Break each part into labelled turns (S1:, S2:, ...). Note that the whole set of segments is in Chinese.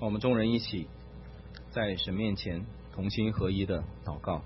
S1: 我们众人一起在神面前同心合一的祷告。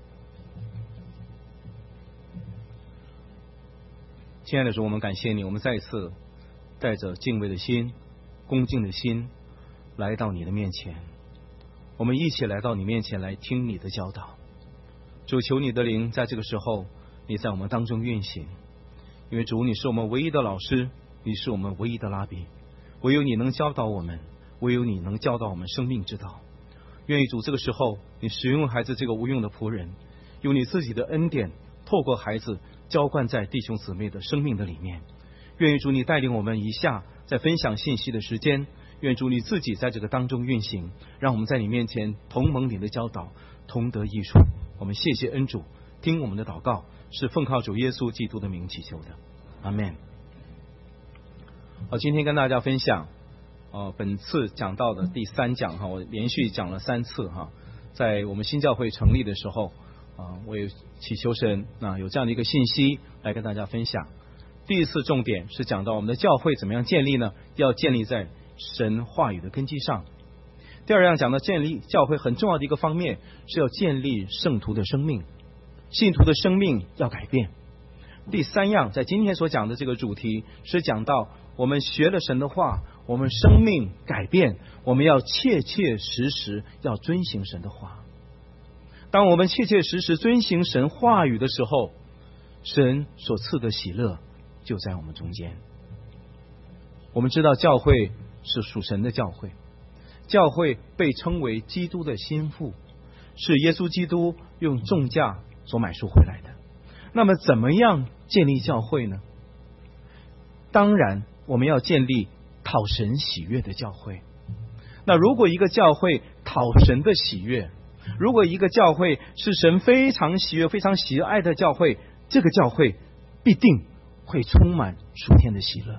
S1: 亲爱的主，我们感谢你，我们再一次带着敬畏的心、恭敬的心来到你的面前，我们一起来到你面前来听你的教导。主，求你的灵在这个时候你在我们当中运行，因为主，你是我们唯一的老师，你是我们唯一的拉比，唯有你能教导我们，唯有你能教导我们生命之道。愿意主这个时候你使用孩子这个无用的仆人，用你自己的恩典透过孩子浇灌在弟兄姊妹的生命的里面。愿意主你带领我们一下在分享信息的时间，愿主你自己在这个当中运行，让我们在你面前同蒙你的教导，同得益处。我们谢谢恩主，听我们的祷告是奉靠主耶稣基督的名祈求的，阿们。好，今天跟大家分享本次讲到的第3讲我连续讲了3次在我们新教会成立的时候我也祈求神有这样的一个信息来跟大家分享。第一次重点是讲到我们的教会怎么样建立呢？要建立在神话语的根基上。第二样讲到建立教会很重要的一个方面是要建立圣徒的生命，信徒的生命要改变。第3样在今天所讲的这个主题是讲到我们学了神的话，我们生命改变，我们要切切实实要遵行神的话。当我们切切实实遵行神话语的时候，神所赐的喜乐就在我们中间。我们知道教会是属神的教会，教会被称为基督的心腹，是耶稣基督用重价所买赎回来的。那么怎么样建立教会呢？当然我们要建立讨神喜悦的教会。那如果一个教会讨神的喜悦，如果一个教会是神非常喜悦非常喜爱的教会，这个教会必定会充满属天的喜乐。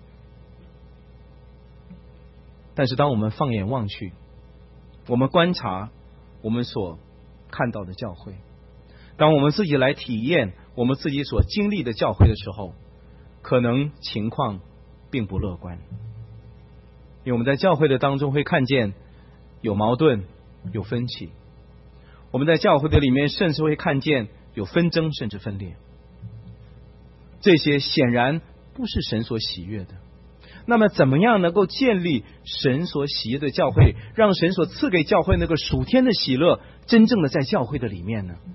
S1: 但是当我们放眼望去，我们观察我们所看到的教会，当我们自己来体验我们自己所经历的教会的时候，可能情况并不乐观。因为我们在教会的当中会看见有矛盾有分歧，我们在教会的里面甚至会看见有纷争甚至分裂，这些显然不是神所喜悦的。那么怎么样能够建立神所喜悦的教会，让神所赐给教会那个属天的喜乐真正的在教会的里面呢？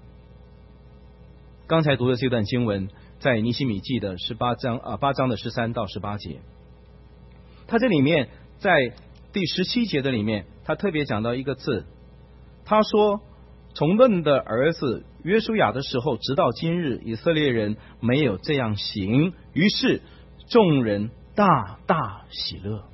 S1: 刚才读的这段经文在尼希米记的8章的13到18节，他这里面在第17节的里面他特别讲到一个字，他说从嫩的儿子约书亚的时候直到今日，以色列人没有这样行，于是众人大大喜乐。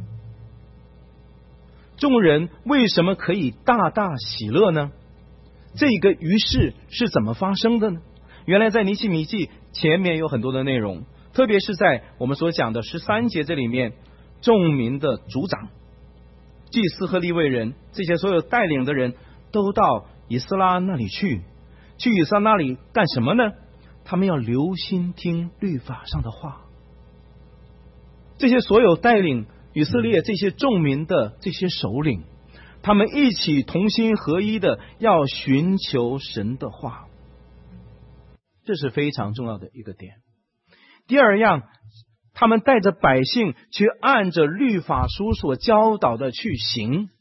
S1: 众人为什么可以大大喜乐呢？这个于是是怎么发生的呢？原来在尼希米记前面有很多的内容，特别是在我们所讲的13节这里面，众民的族长、祭司和利未人，这些所有带领的人都到以斯拉那里去以斯拉那里干什么呢？他们要留心听律法上的话。这些所有带领以色列这些众民的这些首领，他们一起同心合一的要寻求神的话，这是非常重要的一个点。第二样，他们带着百姓去按着律法书所教导的去行，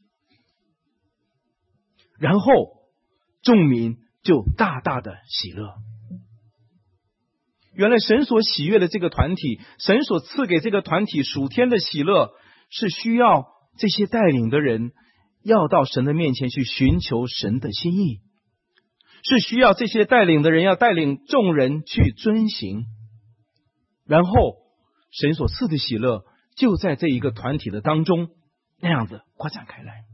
S1: 然后众民就大大的喜乐。原来神所喜悦的这个团体，神所赐给这个团体属天的喜乐，是需要这些带领的人要到神的面前去寻求神的心意，是需要这些带领的人要带领众人去遵行，然后神所赐的喜乐就在这一个团体的当中那样子扩展开来。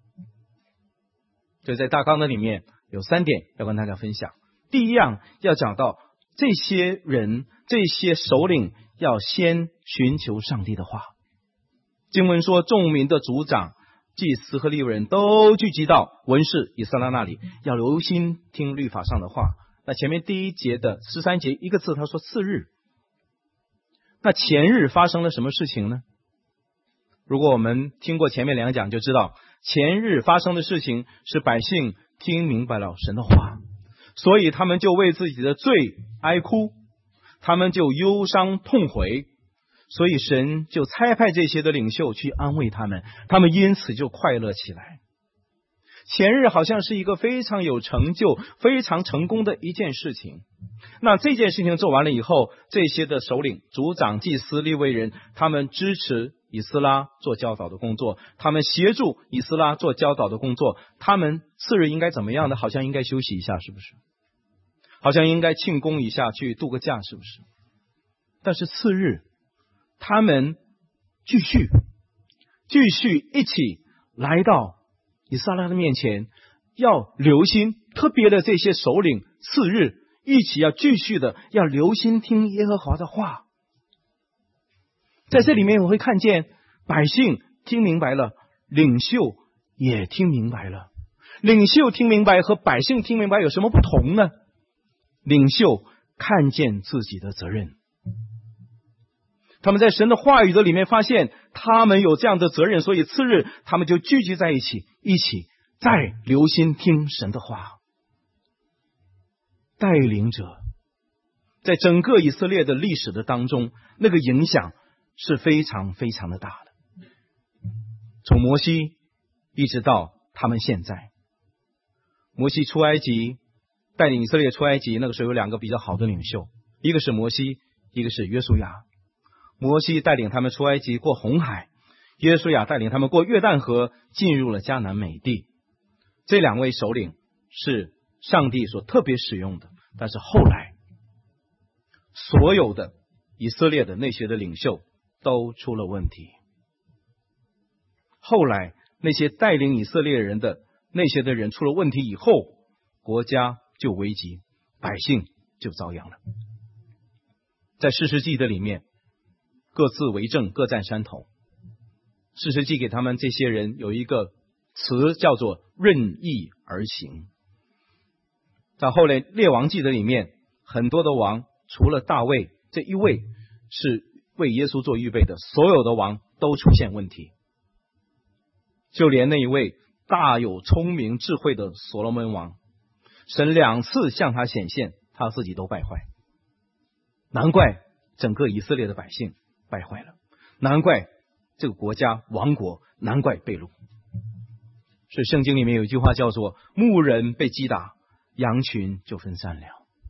S1: 所以在大纲的里面有3点要跟大家分享。第一样要讲到这些人这些首领要先寻求上帝的话。经文说众民的族长、祭司和利未人都聚集到文士以斯拉那里，要留心听律法上的话。那前面第1节的13节一个字，他说次日。那前日发生了什么事情呢？ 如果我们听过前面2讲，就知道前日发生的事情是百姓听明白了神的话，所以他们就为自己的罪哀哭，他们就忧伤痛悔，所以神就差派这些的领袖去安慰他们，他们因此就快乐起来。前日好像是一个非常有成就、非常成功的一件事情。那这件事情做完了以后，这些的首领、族长、祭司、利未人，他们支持以斯拉做教导的工作，他们协助以斯拉做教导的工作。他们次日应该怎么样呢？好像应该休息一下，是不是？好像应该庆功一下，去度个假，是不是？但是次日他们继续一起来到以斯拉的面前，要留心，特别的这些首领次日一起要继续的要留心听耶和华的话。在这里面我会看见百姓听明白了，领袖也听明白了。领袖听明白和百姓听明白有什么不同呢？领袖看见自己的责任，他们在神的话语的里面发现他们有这样的责任，所以次日他们就聚集在一起再留心听神的话。带领者在整个以色列的历史的当中，那个影响是非常非常的大的。从摩西一直到他们现在，摩西出埃及，带领以色列出埃及，那个时候有2个比较好的领袖，一个是摩西，一个是约书亚。摩西带领他们出埃及过红海，约书亚带领他们过约旦河，进入了迦南美地。这2位首领是上帝所特别使用的，但是后来所有的以色列的那些的领袖都出了问题。后来那些带领以色列人的那些的人出了问题以后，国家就危急，百姓就遭殃了。在士师记的里面，各自为政，各占山头。士师记给他们这些人有一个词叫做任意而行。在后来列王记的里面，很多的王除了大卫这一位是为耶稣做预备的，所有的王都出现问题。就连那一位大有聪明智慧的所罗门王，神2次向他显现，他自己都败坏。难怪整个以色列的百姓败坏了，难怪这个国家亡国，难怪被掳。所以圣经里面有一句话叫做牧人被击打，羊群就分散了。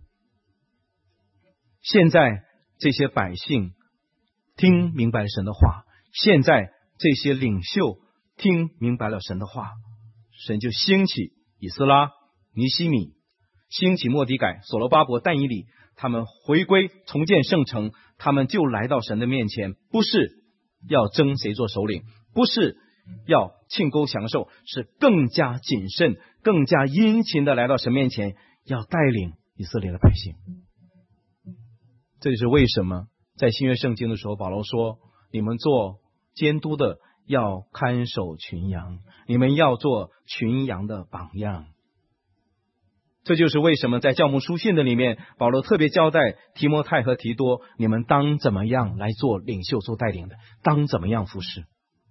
S1: 现在这些百姓听明白神的话，现在这些领袖听明白了神的话，神就兴起以斯拉、尼希米，兴起末底改、所罗巴伯、但以理，他们回归重建圣城，他们就来到神的面前，不是要争谁做首领，不是要庆功享受，是更加谨慎、更加殷勤的来到神面前，要带领以色列的百姓。这就是为什么在新约圣经的时候，保罗说，你们做监督的要看守群羊，你们要做群羊的榜样。这就是为什么在教牧书信的里面，保罗特别交代提摩太和提多，你们当怎么样来做领袖、做带领的，当怎么样服侍。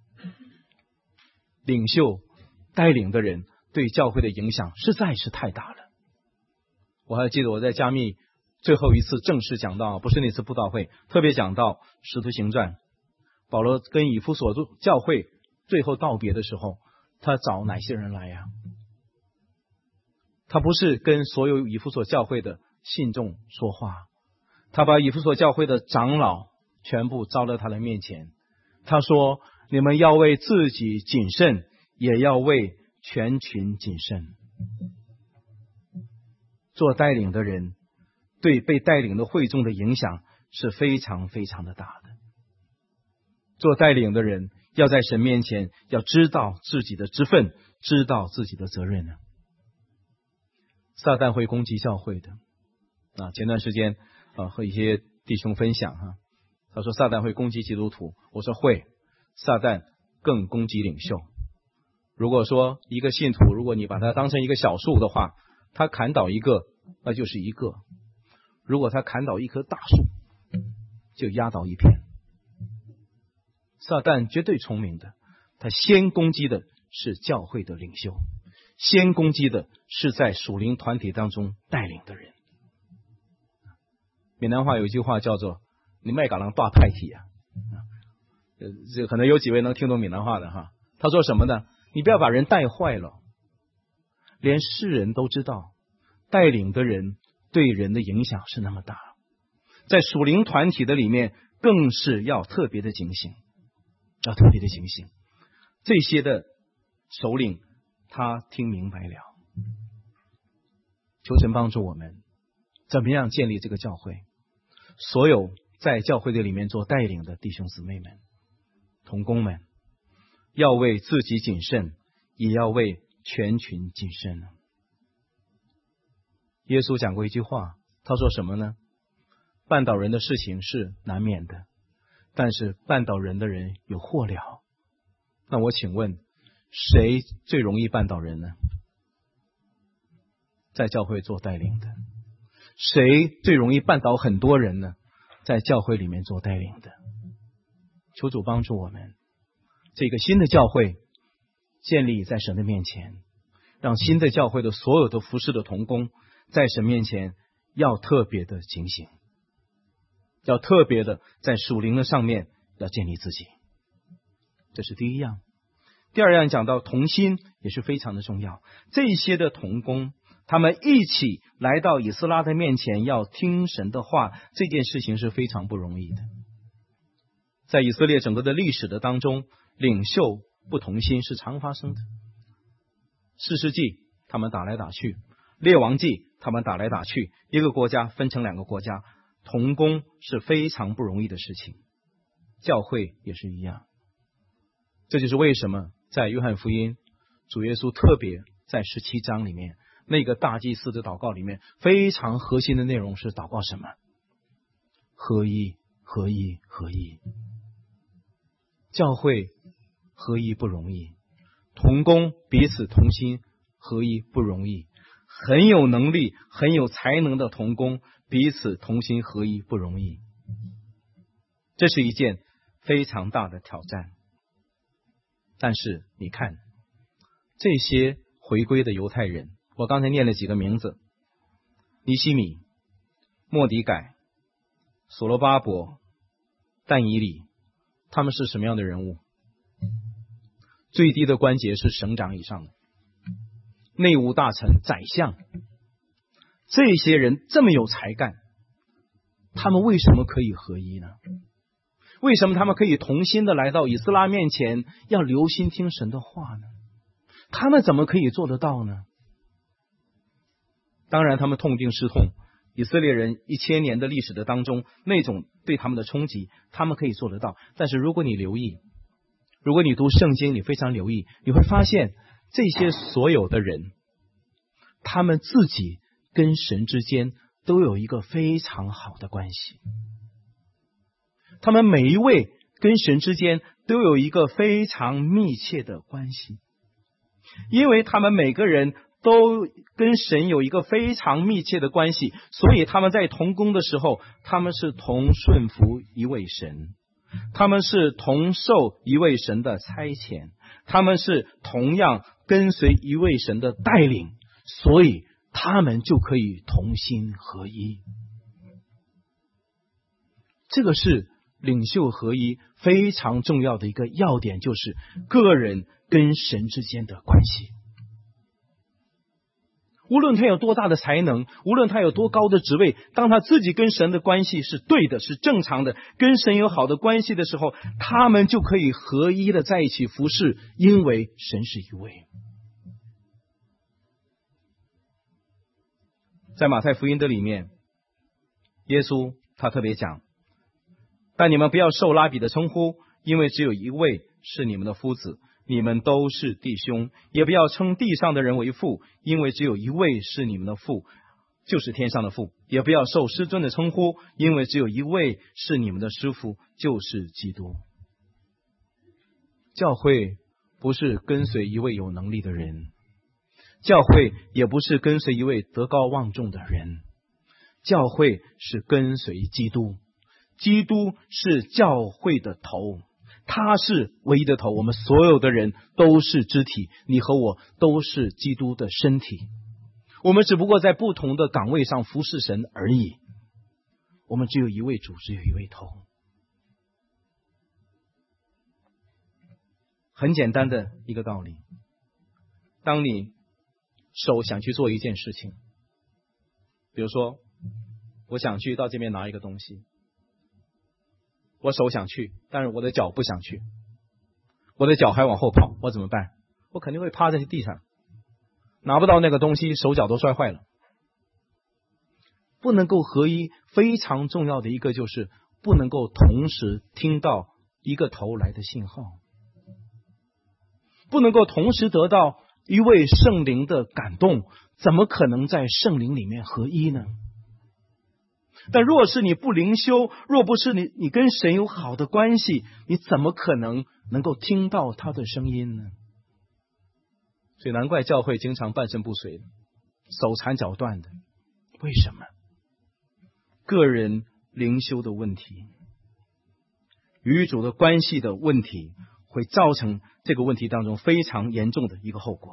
S1: 领袖带领的人对教会的影响实在是太大了。我还记得我在加密最后一次正式讲到，不是那次布道会，特别讲到使徒行传，保罗跟以弗所教会最后道别的时候，他找哪些人来呀？他不是跟所有以弗所教会的信众说话，他把以弗所教会的长老全部招到他的面前，他说，你们要为自己谨慎，也要为全群谨慎。做带领的人对被带领的会众的影响是非常非常的大的。做带领的人要在神面前要知道自己的职分，知道自己的责任呢。撒旦会攻击教会的前段时间和一些弟兄分享他说撒旦会攻击基督徒，我说会，撒旦更攻击领袖。如果说一个信徒，如果你把他当成一个小树的话，他砍倒一个那就是一个，如果他砍倒一棵大树，就压倒一片。 撒旦绝对聪明的，他先攻击的是教会的领袖，先攻击的是在属灵团体当中带领的人。闽南话有一句话叫做你麦秆狼大派体啊，这可能有几位能听懂闽南话的哈。他说什么呢？你不要把人带坏了，连世人都知道带领的人对人的影响是那么大，在属灵团体的里面更是要特别的警醒，要特别的警醒。这些的首领他听明白了，求神帮助我们怎么样建立这个教会。所有在教会的里面做带领的弟兄姊妹们、同工们，要为自己谨慎，也要为全群谨慎。耶稣讲过一句话，他说什么呢？绊倒人的事情是难免的，但是绊倒人的人有祸了。那我请问，谁最容易绊倒人呢？在教会做带领的。谁最容易绊倒很多人呢？在教会里面做带领的。求主帮助我们，这个新的教会建立在神的面前，让新的教会的所有的服侍的同工在神面前要特别的警醒，要特别的在属灵的上面要建立自己。这是第一样。第二样讲到同心也是非常的重要。这些的同工他们一起来到以斯拉的面前要听神的话，这件事情是非常不容易的。在以色列整个的历史的当中，领袖不同心是常发生的。士师记他们打来打去，列王记他们打来打去，一个国家分成两个国家，同工是非常不容易的事情。教会也是一样。这就是为什么在约翰福音主耶稣特别在17章里面那个大祭司的祷告里面非常核心的内容是祷告什么？合一，合一，合一。教会合一不容易，同工彼此同心合一不容易，很有能力很有才能的同工彼此同心合一不容易。这是一件非常大的挑战。但是你看这些回归的犹太人，我刚才念了几个名字，尼希米、末底改、所罗巴伯、但以理，他们是什么样的人物？最低的官阶是省长以上的，内务大臣、宰相。这些人这么有才干，他们为什么可以合一呢？为什么他们可以同心的来到以斯拉面前，要留心听神的话呢？他们怎么可以做得到呢？当然他们痛定思痛，以色列人1000年的历史的当中，那种对他们的冲击他们可以做得到。但是如果你留意，如果你读圣经，你非常留意，你会发现这些所有的人，他们自己跟神之间都有一个非常好的关系。他们每一位跟神之间都有一个非常密切的关系，因为他们每个人都跟神有一个非常密切的关系，所以他们在同工的时候，他们是同顺服一位神，他们是同受一位神的差遣，他们是同样跟随一位神的带领，所以他们就可以同心合一。这个是领袖合一非常重要的一个要点，就是个人跟神之间的关系。无论他有多大的才能，无论他有多高的职位，当他自己跟神的关系是对的，是正常的，跟神有好的关系的时候，他们就可以合一的在一起服侍，因为神是一位。在马太福音的里面，耶稣他特别讲，但你们不要受拉比的称呼，因为只有一位是你们的夫子，你们都是弟兄。也不要称地上的人为父，因为只有一位是你们的父，就是天上的父。也不要受师尊的称呼，因为只有一位是你们的师父，就是基督。教会不是跟随一位有能力的人，教会也不是跟随一位德高望重的人，教会是跟随基督。基督是教会的头， 他是唯一的头，我们所有的人都是肢体，你和我都是基督的身体，我们只不过在不同的岗位上服侍神而已。我们只有一位主，只有一位头。很简单的一个道理，当你手想去做一件事情，比如说我想去到这边拿一个东西，我手想去，但是我的脚不想去，我的脚还往后跑，我怎么办？我肯定会趴在地上，拿不到那个东西，手脚都摔坏了。不能够合一，非常重要的一个就是不能够同时听到一个头来的信号，不能够同时得到一位圣灵的感动，怎么可能在圣灵里面合一呢？但若是你不灵修，若不是你跟神有好的关系，你怎么可能够听到他的声音呢？所以难怪教会经常半身不遂，手残脚断的。为什么？个人灵修的问题，与主的关系的问题，会造成这个问题当中非常严重的一个后果。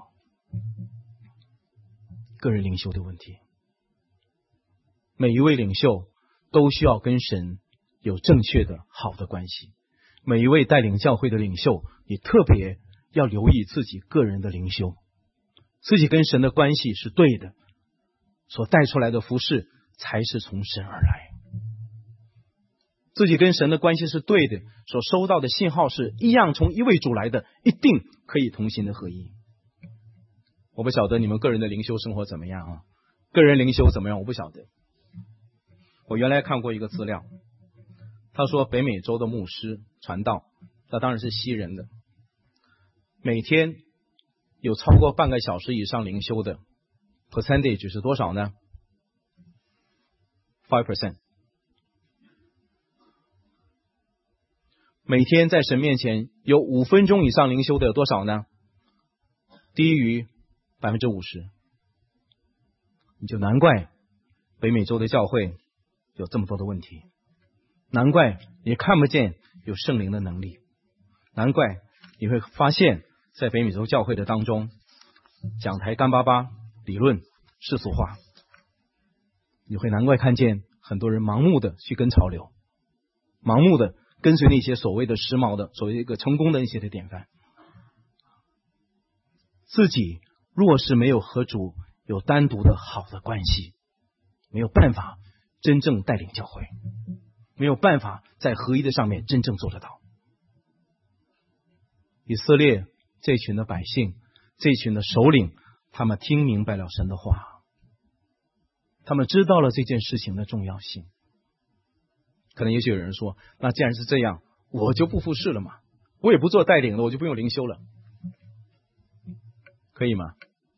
S1: 个人灵修的问题，每一位领袖都需要跟神有正确的好的关系。每一位带领教会的领袖也特别要留意自己个人的灵修，自己跟神的关系是对的，所带出来的服事才是从神而来。自己跟神的关系是对的，所收到的信号是一样从一位主来的，一定可以同心的合一。我不晓得你们个人的灵修生活怎么样啊？个人灵修怎么样？我不晓得。我原来看过一个资料，他说北美洲的牧师传道，那当然是西人的，每天有超过半个小时以上灵修的 percentage 是多少呢？ 5%。 每天在神面前有5分钟以上灵修的有多少呢？低于 50%。 你就难怪北美洲的教会有这么多的问题，难怪你看不见有圣灵的能力，难怪你会发现在北美洲教会的当中，讲台干巴巴，理论世俗化，你会难怪看见很多人盲目的去跟潮流，盲目的跟随那些所谓的时髦的，所谓一个成功的一些的典范。自己若是没有和主有单独的好的关系，没有办法真正带领教会，没有办法在合一的上面真正做得到。以色列这群的百姓，这群的首领，他们听明白了神的话，他们知道了这件事情的重要性。可能也许有人说，那既然是这样，我就不服侍了嘛，我也不做带领了，我就不用灵修了，可以吗？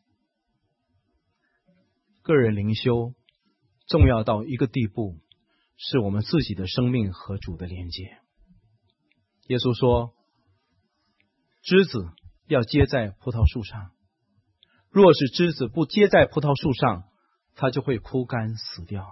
S1: 个人灵修重要到一个地步，是我们自己的生命和主的连接。耶稣说，枝子要结在葡萄树上，若是枝子不结在葡萄树上，它就会枯干死掉。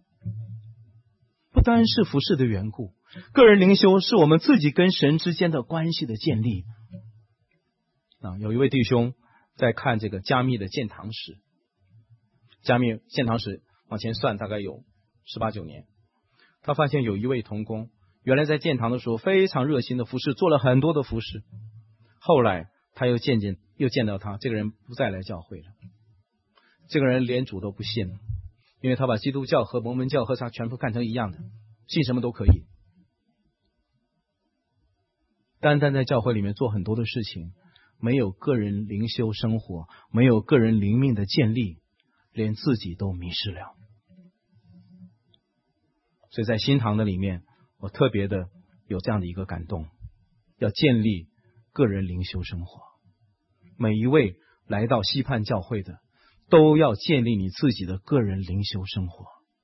S1: 不单是服事的缘故，个人灵修是我们自己跟神之间的关系的建立。有一位弟兄在看这个加密的建堂史，加密建堂史往前算大概有18、19年，他发现有一位同工原来在建堂的时候非常热心的服事，做了很多的服事，后来他又见到他，这个人不再来教会了，这个人连主都不信了，因为他把基督教和摩门教和他全部看成一样的，信什么都可以，单单在教会里面做很多的事情，没有个人灵修生活，没有个人灵命的建立，连自己都迷失了。所以在新堂的里面，我特别的有这样的一个感动，要建立个人灵修生活。每一位来到溪畔教会的，都要建立你自己的个人灵修生活。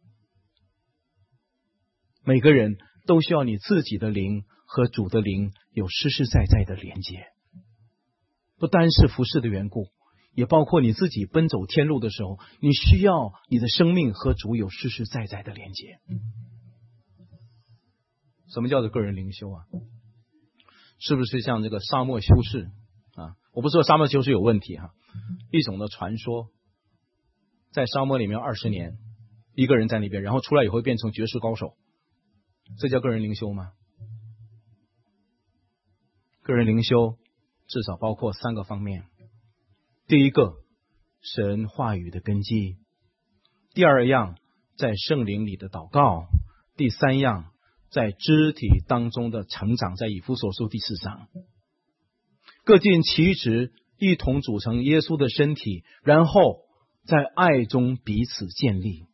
S1: 每个人都需要你自己的灵和主的灵有实实在在的连接，不单是服事的缘故，也包括你自己奔走天路的时候，你需要你的生命和主有实实在在的连接。什么叫做个人灵修啊？ 是不是像这个沙漠修士啊？我不是说沙漠修士有问题哈，一种的传说，在沙漠里面20年，一个人在那边，然后出来以后变成绝世高手，这叫个人灵修吗？个人灵修至少包括3个方面。第一个，神话语的根基；第二样，在圣灵里的祷告；第三样，在肢体当中的成长，在以弗所书第4章，各尽其职，一同组成耶稣的身体，然后在爱中彼此建立。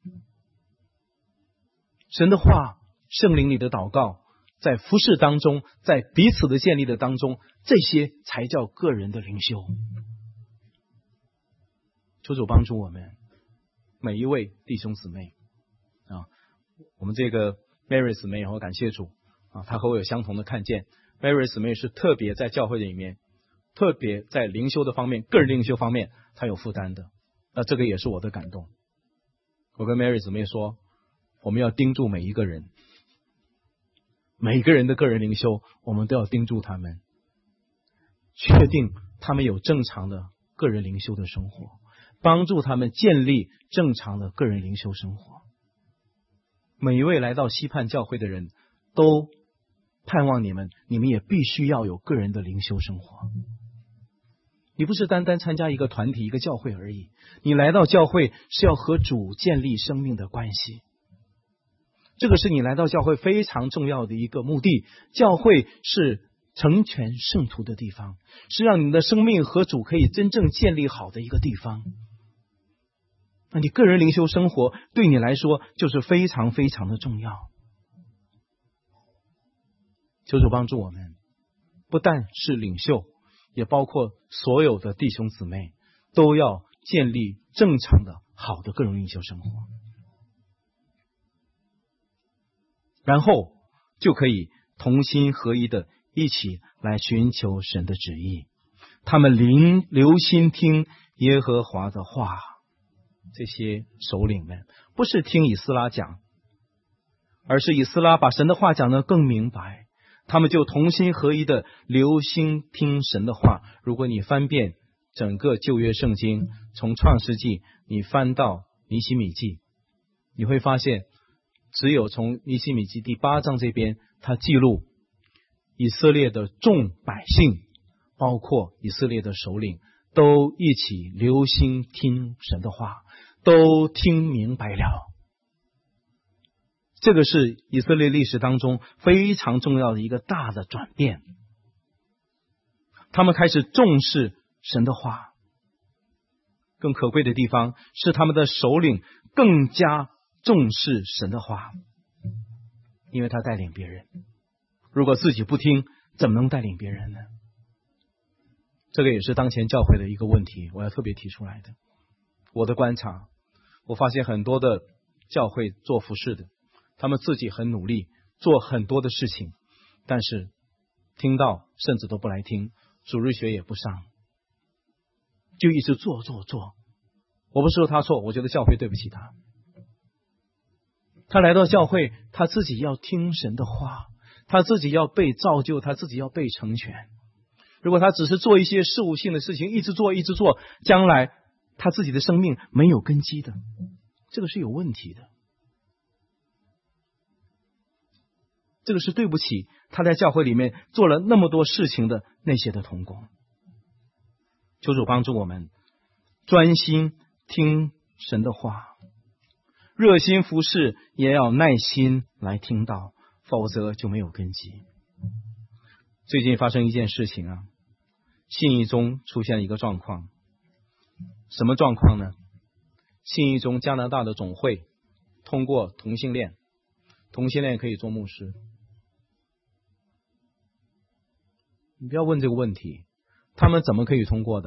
S1: 神的话，圣灵里的祷告，在服事当中，在彼此的建立的当中，这些才叫个人的灵修。求主帮助我们每一位弟兄姊妹啊，我们这个 Mary 姊妹，我感谢主啊，她和我有相同的看见。Mary 姊妹是特别在教会里面，特别在灵修的方面，个人灵修方面，她有负担的。这个也是我的感动。我跟 Mary 姊妹说，我们要盯住每一个人，每个人的个人灵修，我们都要盯住他们，确定他们有正常的个人灵修的生活，帮助他们建立正常的个人灵修生活。每一位来到溪畔教会的人都盼望你们也必须要有个人的灵修生活。你不是单单参加一个团体一个教会而已，你来到教会是要和主建立生命的关系，这个是你来到教会非常重要的一个目的。教会是成全圣徒的地方，是让你的生命和主可以真正建立好的一个地方。那你个人灵修生活对你来说就是非常非常的重要。求主帮助我们，不但是领袖，也包括所有的弟兄姊妹，都要建立正常的好的个人灵修生活，然后就可以同心合一的一起来寻求神的旨意。他们留心听耶和华的话。这些首领们不是听以斯拉讲，而是以斯拉把神的话讲得更明白，他们就同心合一的留心听神的话。如果你翻遍整个旧约圣经，从创世纪你翻到尼希米记，你会发现只有从尼希米记第8章这边，他记录以色列的众百姓，包括以色列的首领，都一起留心听神的话，都听明白了。这个是以色列历史当中非常重要的一个大的转变。他们开始重视神的话，更可贵的地方是他们的首领更加重视神的话，因为他带领别人。如果自己不听，怎么能带领别人呢？这个也是当前教会的一个问题，我要特别提出来的。我的观察，我发现很多的教会做服事的，他们自己很努力，做很多的事情，但是听到甚至都不来听，主日学也不上，就一直做。我不是说他错，我觉得教会对不起他。他来到教会，他自己要听神的话，他自己要被造就，他自己要被成全。如果他只是做一些事务性的事情，一直做，将来他自己的生命没有根基的，这个是有问题的。这个是对不起他在教会里面做了那么多事情的那些的同工。求主帮助我们专心听神的话，热心服事，也要耐心来听到，否则就没有根基。最近发生一件事情啊，信义中出现了一个状况。什么状况呢？信义中加拿大的总会通过同性恋可以做牧师。你不要问这个问题，他们怎么可以通过的？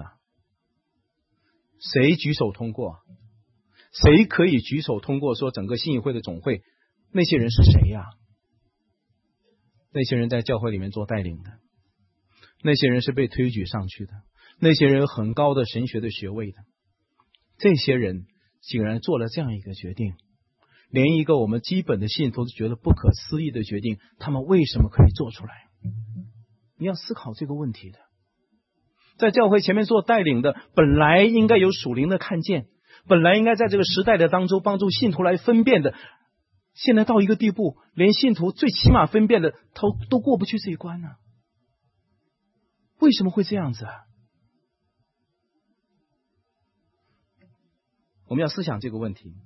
S1: 谁举手通过？谁可以举手通过说整个信义会的总会？那些人是谁呀？那些人在教会里面做带领的，那些人是被推举上去的，那些人有很高的神学的学位的，这些人竟然做了这样一个决定，连一个我们基本的信徒都觉得不可思议的决定，他们为什么可以做出来？ 你要思考这个问题的。在教会前面做带领的，本来应该有属灵的看见，本来应该在这个时代的当中帮助信徒来分辨的，现在到一个地步，连信徒最起码分辨的都过不去这一关呢？为什么会这样子啊？我们要思想这个问题。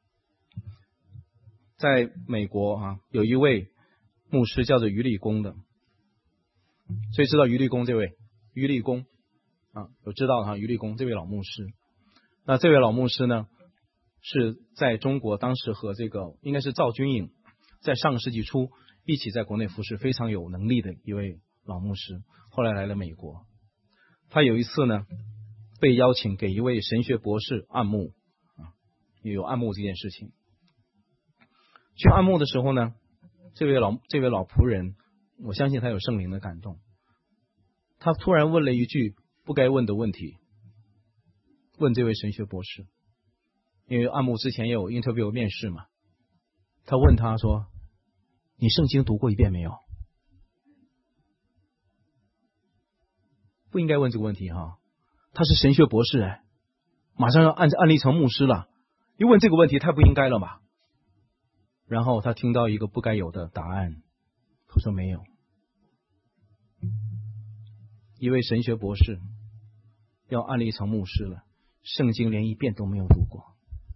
S1: 在美国有一位牧师叫做于立功的，谁知道于立功这位？于立功有知道于立功这位老牧师。那这位老牧师呢，是在中国当时和这个应该是赵君颖在上个世纪初一起在国内服侍，非常有能力的一位老牧师，后来来了美国。他有一次呢被邀请给一位神学博士按牧，也有按牧这件事情。去按牧的时候呢，这位老仆人，我相信他有圣灵的感动，他突然问了一句不该问的问题，问这位神学博士，因为按牧之前也有 interview 面试嘛。他问他说：“你圣经读过一遍没有？”不应该问这个问题他是神学博士马上要按立成牧师了，一问这个问题太不应该了吧？然后他听到一个不该有的答案，他说没有。一位神学博士要按立成牧师了，圣经连一遍都没有读过。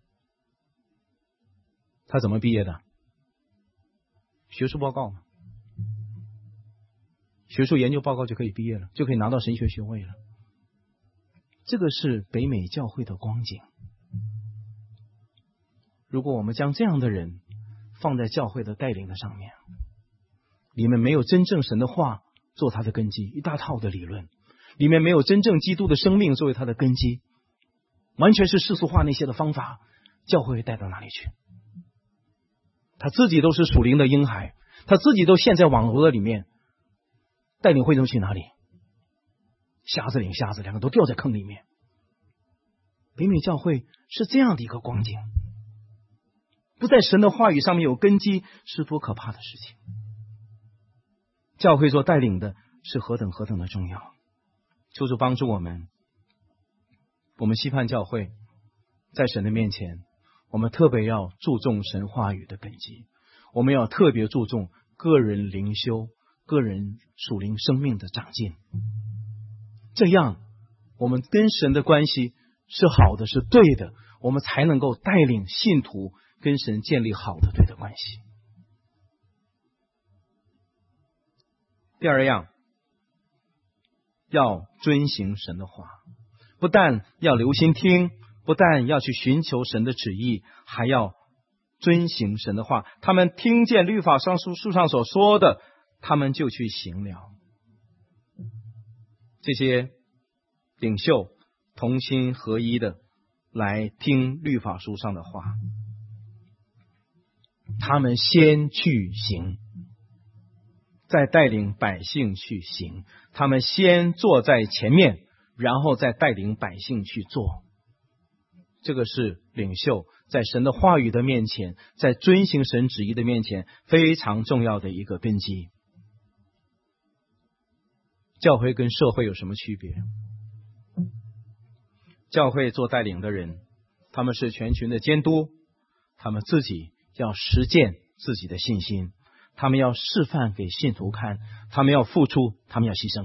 S1: 他怎么毕业的？学术报告嘛，学术研究报告就可以毕业了，就可以拿到神学学位了。这个是北美教会的光景。如果我们将这样的人放在教会的带领的上面，里面没有真正神的话做他的根基，一大套的理论，里面没有真正基督的生命作为他的根基，完全是世俗化那些的方法，教会会带到哪里去？他自己都是属灵的婴孩，他自己都陷在网罗的里面，带领会众去哪里？瞎子领瞎子，两个都掉在坑里面。北美教会是这样的一个光景，不在神的话语上面有根基，是多可怕的事情。教会做带领的是何等何等的重要。求主帮助我们，我们期盼教会在神的面前，我们特别要注重神话语的根基，我们要特别注重个人灵修、个人属灵生命的长进，这样我们跟神的关系是好的，是对的，我们才能够带领信徒跟神建立好的对的关系。第二样，要遵行神的话，不但要留心听，不但要去寻求神的旨意，还要遵行神的话。他们听见律法书上所说的，他们就去行了。这些领袖同心合一的来听律法书上的话，他们先去行，再带领百姓去行。他们先坐在前面，然后再带领百姓去做。这个是领袖在神的话语的面前，在遵行神旨意的面前非常重要的一个根基。教会跟社会有什么区别？教会做带领的人，他们是全群的监督，他们自己要实践自己的信心，他们要示范给信徒看，他们要付出，他们要牺牲。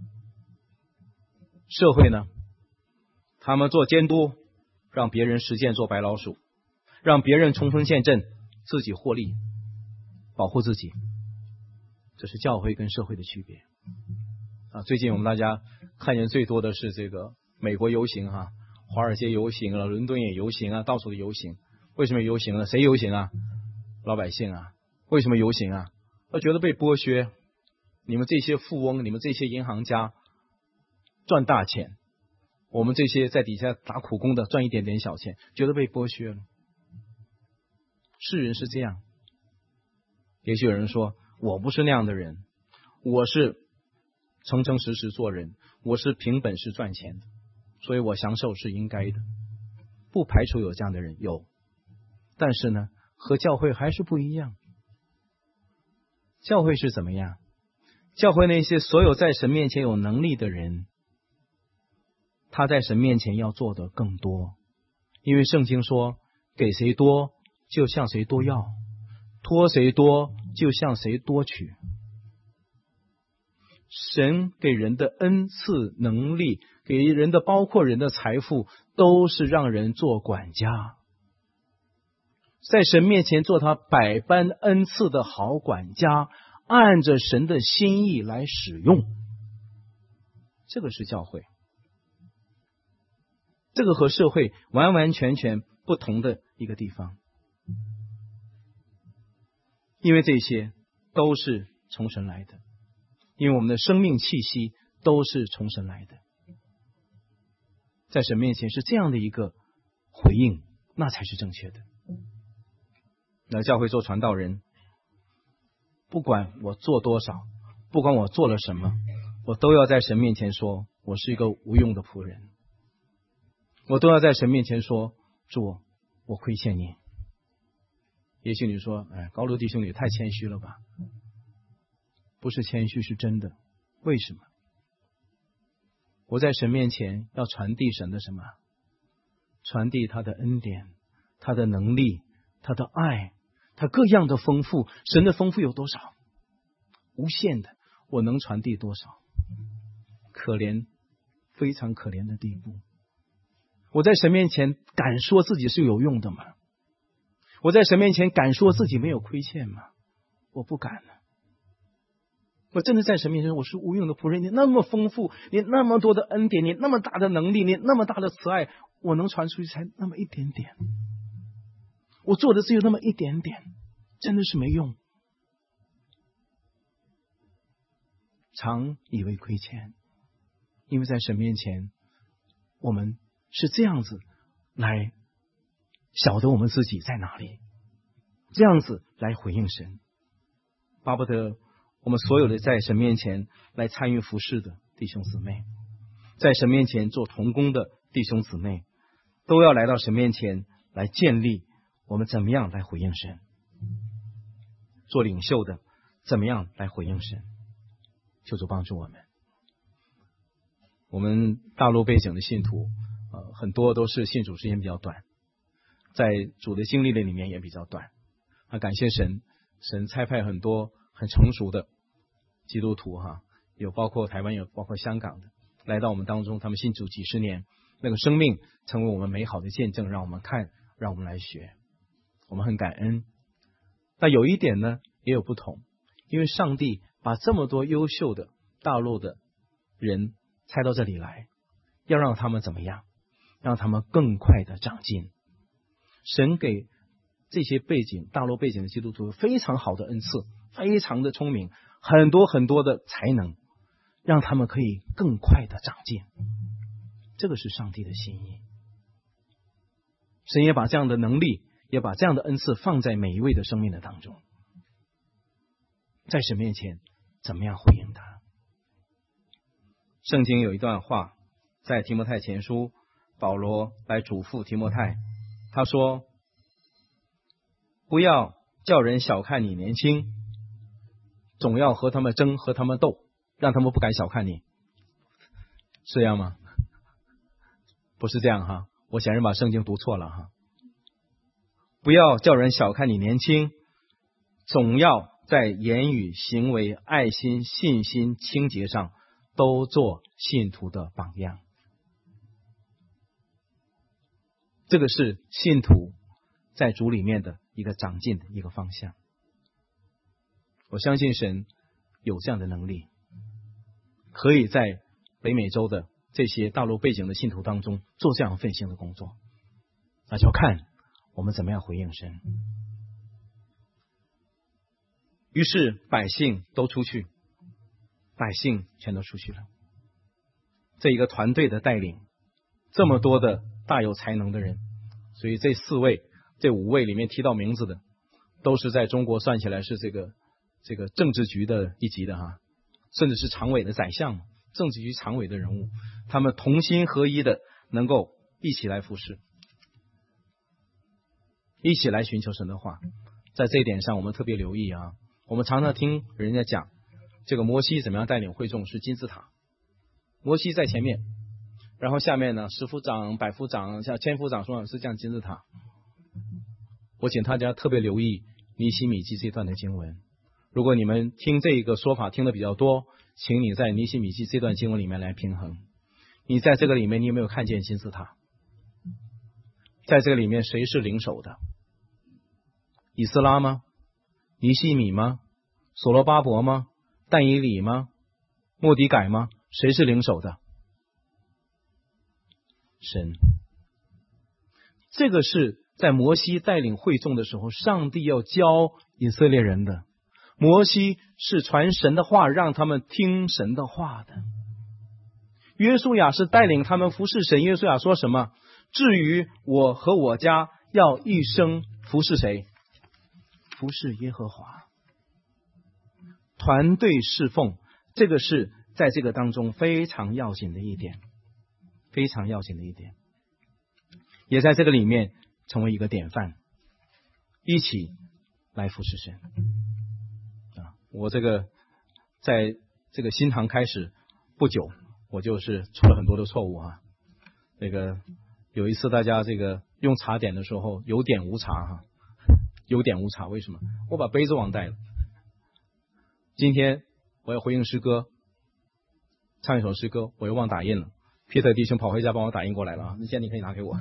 S1: 社会呢，他们做监督，让别人实践做白老鼠，让别人冲锋陷阵，自己获利，保护自己。这是教会跟社会的区别。最近我们大家看见最多的是这个美国游行华尔街游行了，伦敦也游行到处的游行。为什么游行呢？谁游行老百姓为什么游行他觉得被剥削，你们这些富翁，你们这些银行家赚大钱，我们这些在底下打苦工的赚一点点小钱，觉得被剥削了。世人是这样。也许有人说，我不是那样的人，我是诚诚实实做人，我是凭本事赚钱的，所以我享受是应该的。不排除有这样的人，有，但是呢，和教会还是不一样。教会是怎么样？ 教会那些所有在神面前有能力的人，他在神面前要做的更多，因为圣经说，给谁多就向谁多要，托谁多就向谁多取。神给人的恩赐能力，给人的包括人的财富，都是让人做管家，在神面前做他百般恩赐的好管家，按着神的心意来使用。这个是教会，这个和社会完完全全不同的一个地方，因为这些都是从神来的，因为我们的生命气息都是从神来的，在神面前是这样的一个回应，那才是正确的。那教会做传道人，不管我做多少，不管我做了什么，我都要在神面前说，我是一个无用的仆人，我都要在神面前说，主，我亏欠你。也许你说，高卢弟兄你太谦虚了吧？不是谦虚，是真的。为什么？我在神面前要传递神的什么？传递他的恩典，他的能力，他的爱，他各样的丰富。神的丰富有多少？无限的，我能传递多少？可怜，非常可怜的地步。我在神面前敢说自己是有用的吗？我在神面前敢说自己没有亏欠吗？我不敢了。我真的在神面前，我是无用的仆人。你那么丰富，你那么多的恩典，你那么大的能力，你那么大的慈爱，我能传出去才那么一点点，我做的只有那么一点点，真的是没用。常以为亏欠，因为在神面前，我们是这样子来晓得我们自己在哪里，这样子来回应神。巴不得我们所有的在神面前来参与服事的弟兄姊妹，在神面前做同工的弟兄姊妹，都要来到神面前来建立我们怎么样来回应神。做领袖的怎么样来回应神，求主帮助我们。我们大陆背景的信徒很多都是信主时间比较短，在主的经历里面也比较短。感谢神，神差派很多很成熟的基督徒有包括台湾，有包括香港的，来到我们当中，他们信主几十年，那个生命成为我们美好的见证，让我们看，让我们来学，我们很感恩。但有一点呢也有不同，因为上帝把这么多优秀的大陆的人差到这里来，要让他们怎么样？让他们更快的长进。神给这些背景大陆背景的基督徒非常好的恩赐，非常的聪明，很多很多的才能，让他们可以更快的长进。这个是上帝的心意。神也把这样的能力，也把这样的恩赐放在每一位的生命的当中。在神面前怎么样回应他？圣经有一段话，在提摩太前书，保罗来嘱咐提摩太，他说，不要叫人小看你年轻，总要和他们争，和他们斗，让他们不敢小看你。是这样吗？不是这样我显然把圣经读错了不要叫人小看你年轻，总要在言语、行为、爱心、信心、清洁上都做信徒的榜样。这个是信徒在主里面的一个长进的一个方向。我相信神有这样的能力，可以在北美洲的这些大陆背景的信徒当中做这样奋兴的工作，那就看我们怎么样回应神。于是百姓都出去，百姓全都出去了。这一个团队的带领，这么多的大有才能的人，所以这4位、这5位里面提到名字的，都是在中国算起来是这个政治局的一级的甚至是常委的宰相，政治局常委的人物，他们同心合一的能够一起来服侍，一起来寻求神的话。在这一点上我们特别留意我们常常听人家讲这个摩西怎么样带领会众是金字塔，摩西在前面，然后下面呢10夫长、100夫长、像1000夫长说是这样金字塔。我请大家特别留意尼希米记这段的经文，如果你们听这个说法听的比较多，请你在尼希米记这段经文里面来平衡。你在这个里面你有没有看见金字塔？在这个里面谁是领首的？以斯拉吗？尼希米吗？所罗巴伯吗？但以理吗？末底改吗？谁是领首的？神。这个是在摩西带领会众的时候，上帝要教以色列人的。摩西是传神的话，让他们听神的话的。约书亚是带领他们服侍神。约书亚说什么？至于我和我家，要一生服侍谁？服侍耶和华。团队侍奉，这个是在这个当中非常要紧的一点，非常要紧的一点，也在这个里面成为一个典范，一起来服侍神。我这个在这个新堂开始不久，我就是出了很多的错误啊。这个有一次大家这个用茶点的时候有点无茶哈，有点无茶，为什么？我把杯子忘带了。今天我要回应诗歌，唱一首诗歌，我又忘打印了。皮特弟兄跑回家帮我打印过来了啊，那现在你可以拿给我。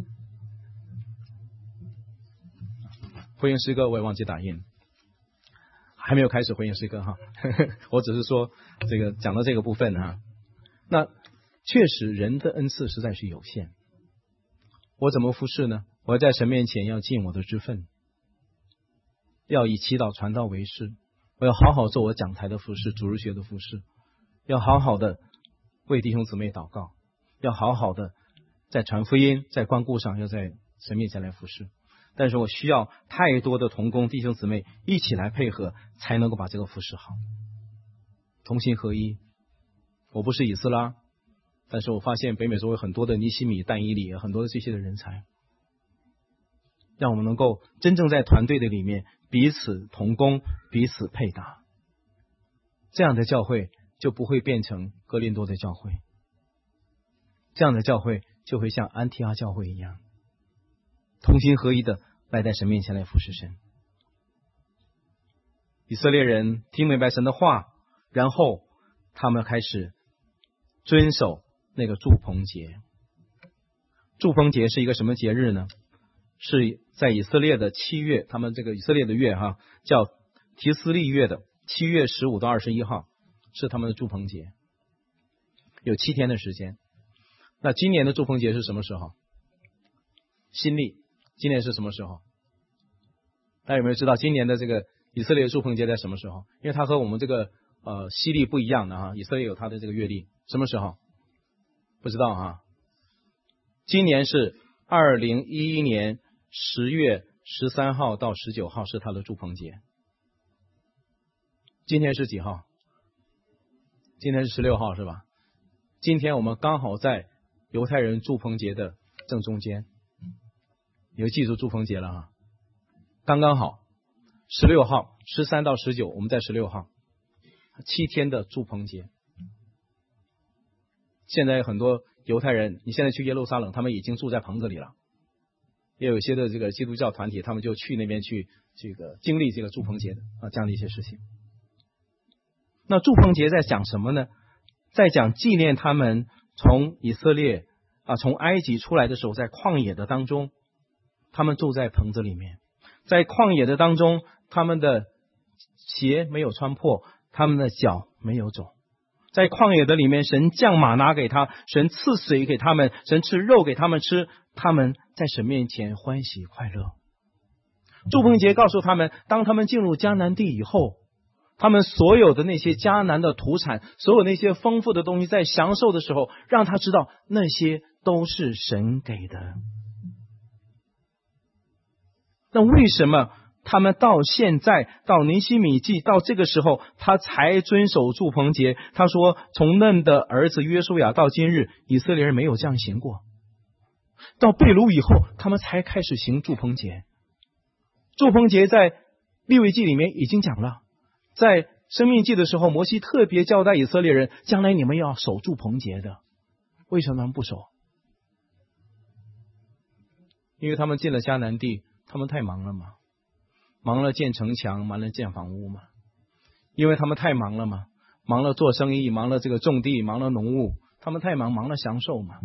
S1: 回应诗歌我也忘记打印，还没有开始回应诗歌哈，我只是说这个讲到这个部分哈。那确实人的恩赐实在是有限，我怎么服侍呢？我在神面前要尽我的职分，要以祈祷传道为事，我要好好做我讲台的服侍，主日学的服侍，要好好的为弟兄姊妹祷告，要好好的在传福音在关顾上要在神面前来服侍。但是我需要太多的同工弟兄姊妹一起来配合，才能够把这个服侍好，同心合一。我不是以斯拉，但是我发现北美洲有很多的尼希米、但以理，很多的这些的人才，让我们能够真正在团队的里面彼此同工，彼此配搭，这样的教会就不会变成哥林多的教会，这样的教会就会像安提阿教会一样，同心合一的来在神面前来服侍神。以色列人听明白神的话，然后他们开始遵守那个住棚节。住棚节是一个什么节日呢？是在以色列的7月，他们这个以色列的月叫提斯利月的7月15到21号是他们的住棚节，有7天的时间。那今年的住棚节是什么时候？新历今年是什么时候？大家有没有知道今年的这个以色列住棚节在什么时候？因为它和我们这个西历不一样的哈，以色列有它的这个月历，什么时候？不知道哈。今年是2011年10月13号到19号是它的住棚节。今天是几号？今天是16号是吧？今天我们刚好在犹太人住棚节的正中间，你就记住住棚节了哈，刚刚好16号13到19，我们在16号7天的住棚节。现在很多犹太人，你现在去耶路撒冷，他们已经住在棚子里了，也有一些的这个基督教团体，他们就去那边去这个经历这个住棚节的这样的一些事情。那住棚节在讲什么呢？在讲纪念他们从以色列从埃及出来的时候，在旷野的当中，他们住在棚子里面，在旷野的当中，他们的鞋没有穿破，他们的脚没有肿。在旷野的里面，神降玛拿给他，神赐水给他们，神赐肉给他们吃，他们在神面前欢喜快乐。住棚节告诉他们，当他们进入迦南地以后，他们所有的那些迦南的土产，所有那些丰富的东西，在享受的时候，让他知道那些都是神给的。那为什么他们到现在到尼希米记到这个时候他才遵守住棚节？他说从嫩的儿子约书亚到今日，以色列人没有这样行过，到被掳以后他们才开始行住棚节。住棚节在利未记里面已经讲了，在
S2: 生命记的时候，摩西特别交代以色列人，将来你们要守住棚节的。为什么他们不守？
S1: 因为他们进了迦南地，他们太忙了嘛，忙了建城墙，忙了建房屋嘛。因为他们太忙了嘛，忙了做生意，忙了这个种地，忙了农务，他们太忙，忙了享受嘛。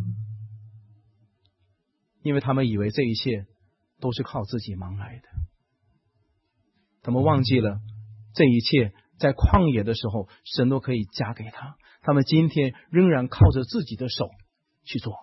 S1: 因为他们以为这一切都是靠自己忙来的，他们忘记了这一切在旷野的时候神都可以加给他，他们今天仍然靠着自己的手去做。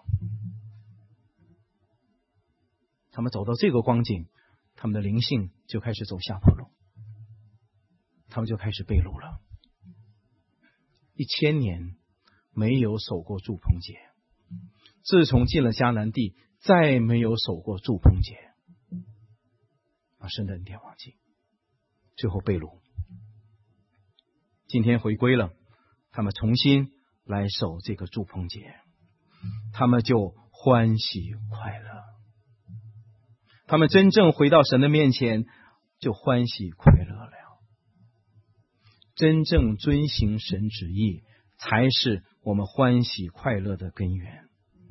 S1: 他们走到这个光景，他们的灵性就开始走下坡路，他们就开始被掳了。1000年没有守过住棚节，自从进了迦南地，再没有守过住棚节，神的恩典忘记，最后被掳。今天回归了，他们重新来守这个住棚节，他们就欢喜快乐。他们真正回到神的面前，就欢喜快乐了。真正遵行神旨意，才是我们欢喜快乐的根源。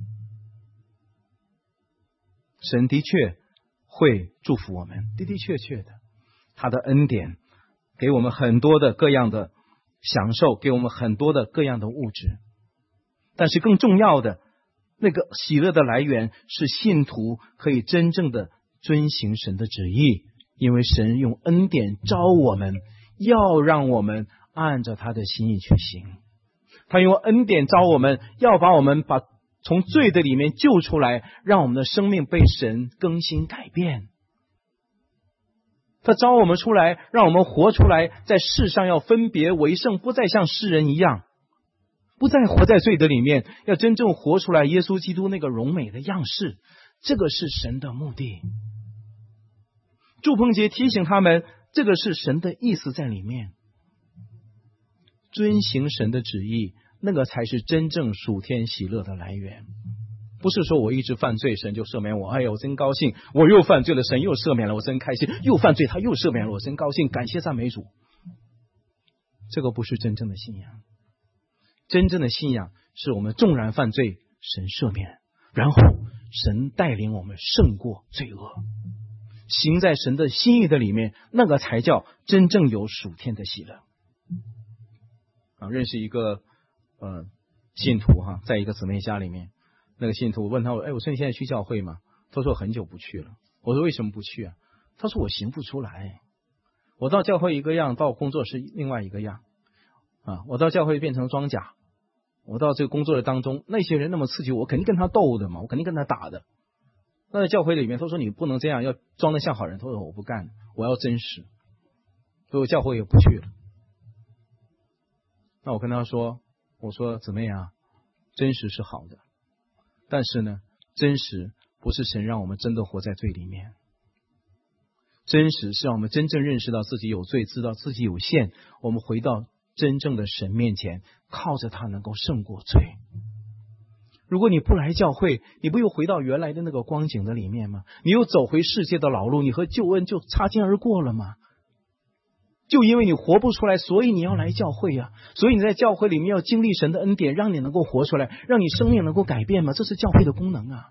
S1: 神的确会祝福我们，的的确确的，他的恩典给我们很多的各样的享受，给我们很多的各样的物质。但是更重要的，那个喜乐的来源是信徒可以真正的遵行神的旨意，因为神用恩典招我们，要让我们按着他的心意去行。他用恩典招我们，要把我们从罪的里面救出来，让我们的生命被神更新改变。他招我们出来，让我们活出来，在世上要分别为圣，不再像世人一样，不再活在罪的里面，要真正活出来耶稣基督那个荣美的样式。这个是神的目的。住棚节提醒他们，这个是神的意思在里面。遵行神的旨意，那个才是真正属天喜乐的来源。不是说我一直犯罪，神就赦免我，哎呀我真高兴，我又犯罪了，神又赦免了我，真开心，又犯罪他又赦免了我，真高兴，感谢赞美主。这个不是真正的信仰。真正的信仰是我们纵然犯罪，神赦免，然后神带领我们胜过罪恶，行在神的心意的里面，那个才叫真正有属天的喜乐。认识一个信徒在一个姊妹家里面，那个信徒问他，我说你现在去教会吗？他说很久不去了。我说为什么不去啊？他说我行不出来，我到教会一个样，到工作是另外一个样我到教会变成装甲，我到这个工作的当中，那些人那么刺激我，肯定跟他斗的嘛，我肯定跟他打的。那在教会里面，他说你不能这样，要装得像好人。他说我不干，我要真实，所以我教会也不去了。那我跟他说，我说姊妹啊，真实是好的，但是呢，真实不是神让我们真的活在罪里面，真实是让我们真正认识到自己有罪，知道自己有限，我们回到真正的神面前，靠着他能够胜过罪。如果你不来教会，你不又回到原来的那个光景的里面吗？你又走回世界的老路，你和救恩就擦肩而过了吗？就因为你活不出来，所以你要来教会啊！所以你在教会里面要经历神的恩典，让你能够活出来，让你生命能够改变嘛，这是教会的功能啊。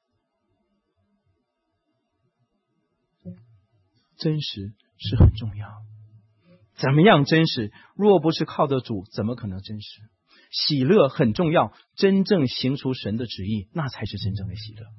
S1: 真实是很重要，怎么样真实？若不是靠着主，怎么可能真实？喜乐很重要，真正行出神的旨意，那才是真正的喜乐。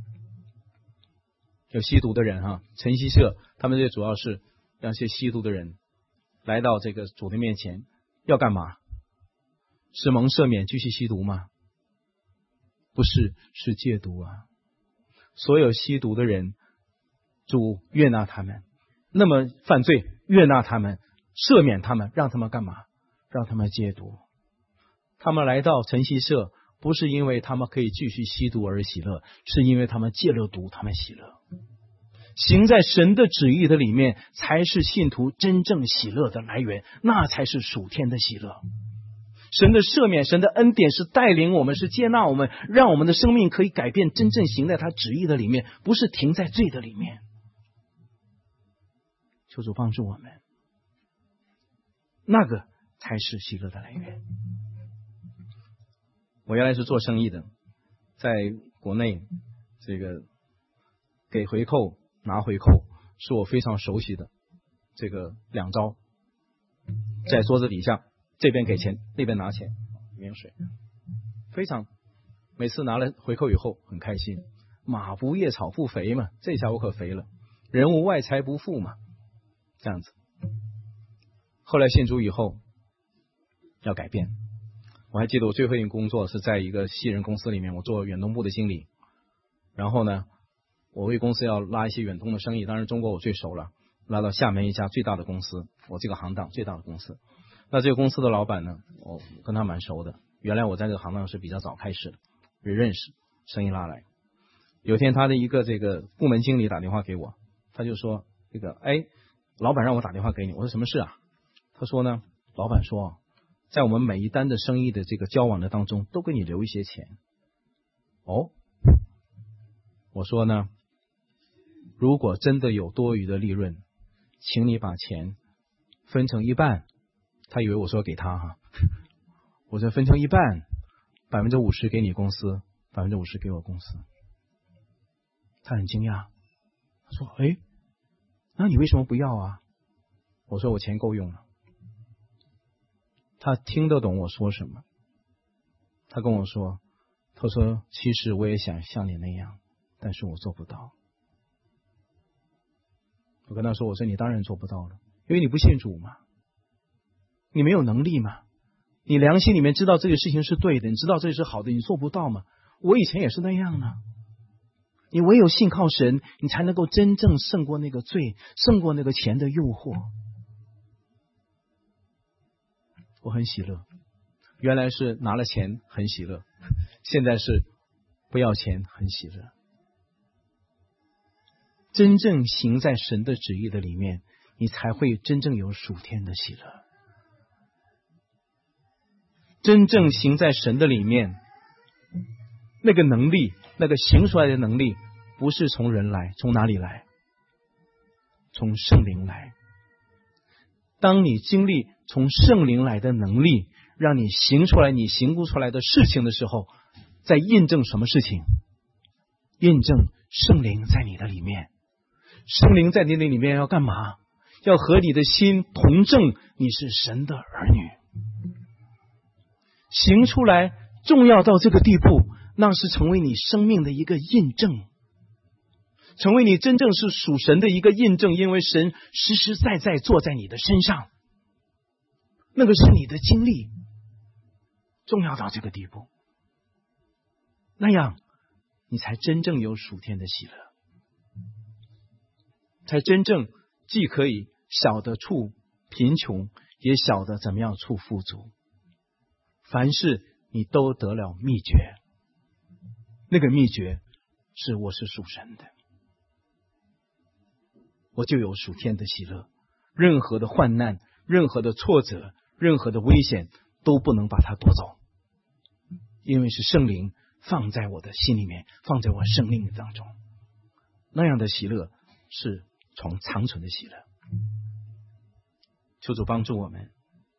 S1: 有吸毒的人晨曦社他们这主要是让些吸毒的人来到这个主的面前，要干嘛？是蒙赦免继续吸毒吗？不是，是戒毒啊！所有吸毒的人，主悦纳他们，那么犯罪悦纳他们，赦免他们，让他们干嘛？让他们戒毒。他们来到晨曦社，不是因为他们可以继续吸毒而喜乐，是因为他们戒了毒，他们喜乐。行在神的旨意的里面，才是信徒真正喜乐的来源，那才是属天的喜乐。神的赦免，神的恩典是带领我们，是接纳我们，让我们的生命可以改变，真正行在他旨意的里面，不是停在罪的里面。求主帮助我们。
S2: 那个才是喜乐的来源。
S1: 我原来是做生意的，在国内这个给回扣拿回扣是我非常熟悉的这个两招，在桌子底下这边给钱那边拿钱，一瓶水，非常每次拿了回扣以后很开心，马不夜草不肥嘛，这下我可肥了，人无外财不富嘛，这样子。后来信主以后要改变，我还记得我最后一个工作是在一个西人公司里面，我做远东部的经理，然后呢我为公司要拉一些远东的生意，当然中国我最熟了，拉到厦门一家最大的公司，我这个行当最大的公司。那这个公司的老板呢，我跟他蛮熟的，原来我在这个行当是比较早开始的，也认识，生意拉来。有一天他的一个这个部门经理打电话给我，他就说这个老板让我打电话给你。我说什么事啊？他说呢，老板说在我们每一单的生意的这个交往的当中都给你留一些钱。哦，我说呢，如果真的有多余的利润，请你把钱分成一半。他以为我说给他哈，我说分成一半，50%给你公司，50%给我公司。他很惊讶，他说那你为什么不要啊？我说我钱够用了。他听得懂我说什么，他跟我说，他说其实我也想像你那样，但是我做不到。我跟他说，我说你当然做不到了，因为你不信主嘛，你没有能力嘛，你良心里面知道这个事情是对的，你知道这是好的，你做不到嘛。我以前也是那样呢。你唯有信靠神，你才能够真正胜过那个罪，胜过那个钱的诱惑。我很喜乐，原来是拿了钱很喜乐，现在是不要钱很喜乐。真正行在神的旨意的里面，你才会真正有属天的喜乐。真正行在神的里面，那个能力，那个行出来的能力，不是从人来，从哪里来？从圣灵来。当你经历从圣灵来的能力，让你行出来你行不出来的事情的时候，在印证什么事情？印证圣灵在你的里面。圣灵在你的里面要干嘛？要和你的心同证你是神的儿女。行出来重要到这个地步，那是成为你生命的一个印证，成为你真正是属神的一个印证，因为神实实在在坐在你的身上，那个是你的经历，重要到这个地步，那样你才真正有属天的喜乐，才真正既可以晓得处贫穷，也晓得怎么样处富足。凡事你都得了秘诀，那个秘诀是我是属神的，我就有属天的喜乐，任何的患难，任何的挫折，任何的危险都不能把它夺走，因为是圣灵放在我的心里面，放在我生命当中，那样的喜乐是长存的喜乐。求主帮助我们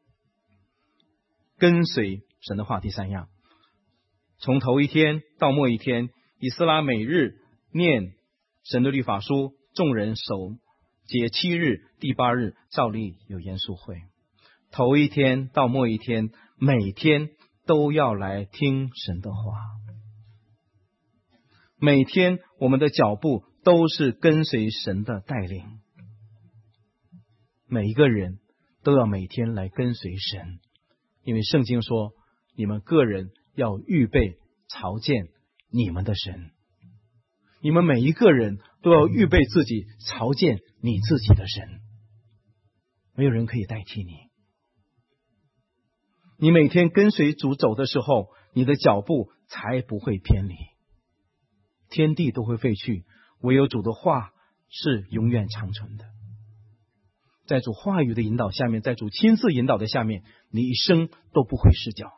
S1: 跟随神的话。第三样，从头一天到末一天，以斯拉每日念神的律法书，众人守节7日，第8日照例有严肃会。头一天到末一天，每天都要来听神的话，每天我们的脚步都是跟随神的带领，每一个人都要每天来跟随神，因为圣经说你们个人要预备朝见你们的神，你们每一个人都要预备自己朝见你自己的神，没有人可以代替你。你每天跟随主走的时候，你的脚步才不会偏离。天地都会废去，唯有主的话是永远长存的。在主话语的引导下面，在主亲自引导的下面，你一生都不会失脚。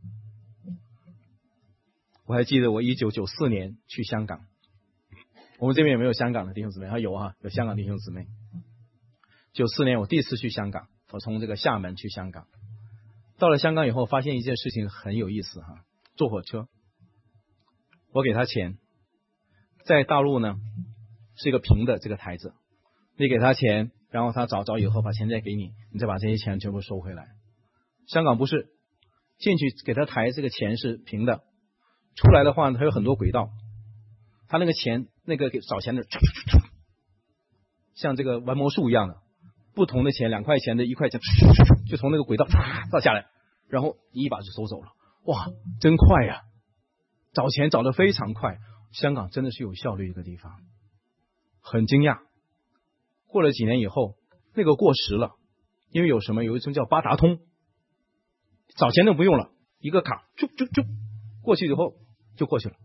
S1: 我还记得我1994年去香港，我们这边有没有香港的弟兄姊妹？有啊，有香港弟兄姊妹。94年我第一次去香港，
S2: 我从这个厦门去香港，到了香港以后，发现一件事情很有意思哈。坐火车，我给他钱，在大陆呢是一个平的这个台子，你给他钱，然后他找以后把钱再给你，你再把这些钱全部收回来。香港不是，进去给他抬这个钱是平的，出来的话他有很多轨道，他那个钱那个给找钱的像这个玩魔术一样的，不同的钱，2块钱的1块钱就从那个轨道倒下来，然后一把就收走了。哇，真快呀！找钱找得非常快，香港真的是有效率一个地方，很惊讶。过了几年以后，那个过时了，因为有一种叫八达通，找钱都不用了，一个卡就过去以后就过去了。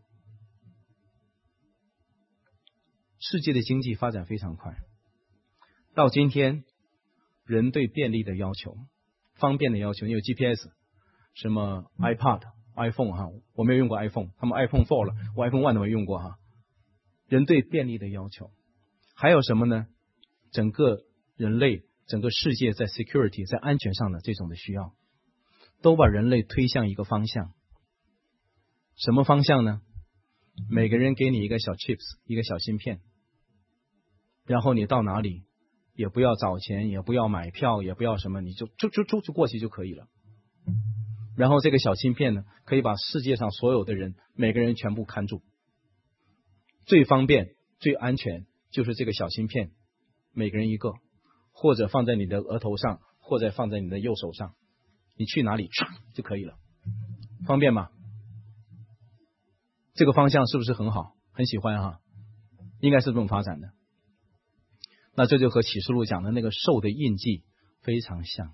S2: 世界的经济发展非常快，到今天人对便利的要求、方便的要求，你有 GPS， 什么 iPod、iPhone 哈，我没有用过 iPhone， 他们 iPhone 4了，我 iPhone 1都没用过哈。人对便利的要求，还有什么呢？整个人类、整个世界在 security 在安全上的这种的需要，都把人类推向一个方向。什么方向呢？每个人给你一个小 chips， 一个小芯片，然后你到哪里也不要找钱，也不要买票，也不要什么，你就过去就可以了。然后这个小芯片呢，可以把世界上所有的人，每个人全部看住。最方便、最安全就是这个小芯片，每个人一个，或者放在你的额头上，或者放在你的右手上，你去哪里就可以了，方便吗？这个方向是不是很好？很喜欢哈，应该是这种发展的。那这就和启示录讲的那个兽的印记非常像。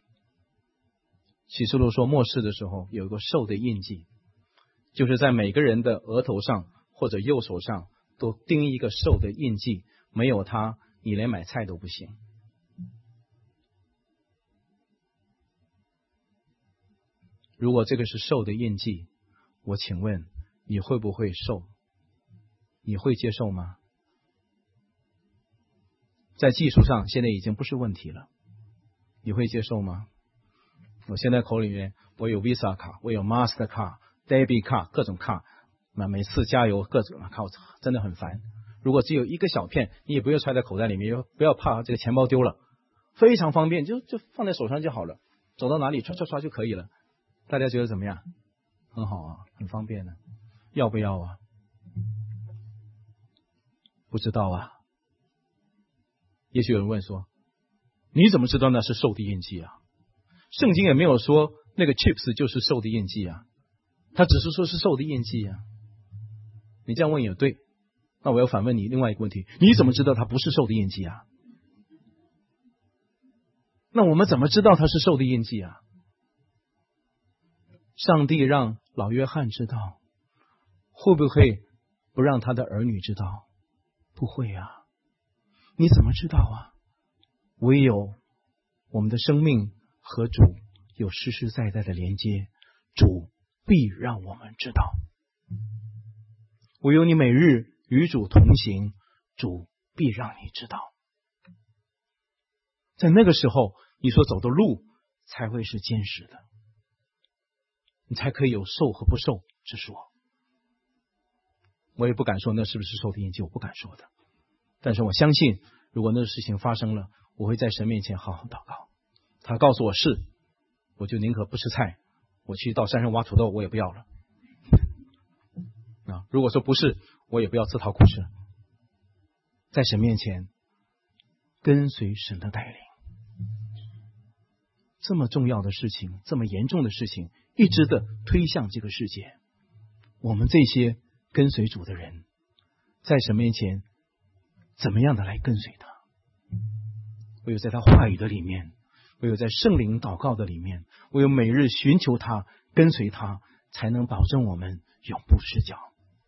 S2: 启示录说末世的时候有一个兽的印记，就是在每个人的额头上或者右手上都钉一个兽的印记，没有它你连买菜都不行。如果这个是兽的印记，我请问你会不会受？你会接受吗？在技术上现在已经不是问题了，你会接受吗？我现在口里面我有 Visa 卡，我有 Master 卡、Debit 卡，各种卡，每次加油各种卡，真的很烦。如果只有一个小片，你也不要揣在口袋里面，不要怕这个钱包丢了，非常方便，就放在手上就好了，走到哪里刷就可以了。大家觉得怎么样？很好啊，很方便的。要不要啊？不知道啊。也许有人问说，你怎么知道那是兽的印记啊？圣经也没有说那个 chips 就是兽的印记啊，他只是说是兽的印记啊。你这样问也对，那我要反问你另外一个问题，你怎么知道它不是兽的印记啊？那我们怎么知道它是兽的印记啊？上帝让老约翰知道，会不会不让他的儿女知道？不会啊。你怎么知道啊？唯有我们的生命和主有实实在在的连接，主必让我们知道。唯有你每日与主同行，主必让你知道。在那个时候，你所走的路才会是坚实的，你才可以有受和不受之说。我也不敢说那是不是受的印记，我不敢说的。但是我相信，如果那个事情发生了，我会在神面前好好祷告。他告诉我是，我就宁可不吃菜，我去到山上挖土豆，我也不要了。如果说不是，我也不要自讨苦吃。在神面前跟随神的带领，这么重要的事情，这么严重的事情，一直的推向这个世界。我们这些跟随主的人，在神面前怎么样的来跟随他？唯有在他话语的里面，唯有在圣灵祷告的里面，唯有每日寻求他，跟随他，才能保证我们永不失脚。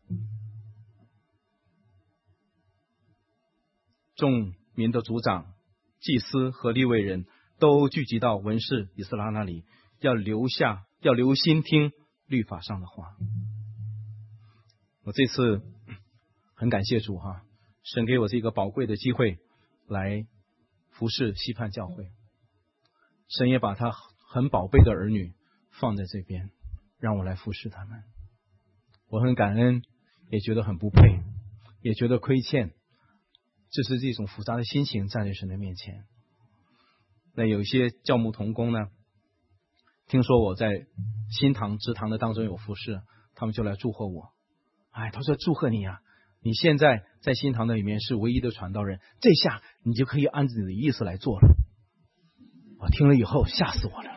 S2: 众民的族长、祭司和利未人都聚集到文士以斯拉那里，要留心听律法上的话。我这次很感谢主哈，神给我这个宝贵的机会来服侍西盼教会。 神也把他很宝贝的儿女放在这边，让我来服侍他们。我很感恩，也觉得很不配，也觉得亏欠，这是这种复杂的心情站在神的面前。那有一些教牧同工呢，听说我在新堂职堂的当中有服侍，他们就来祝贺我。他说祝贺你啊，你现在在新堂的里面是唯一的传道人，这下你就可以按照你的意思来做了。我听了以后吓死我了，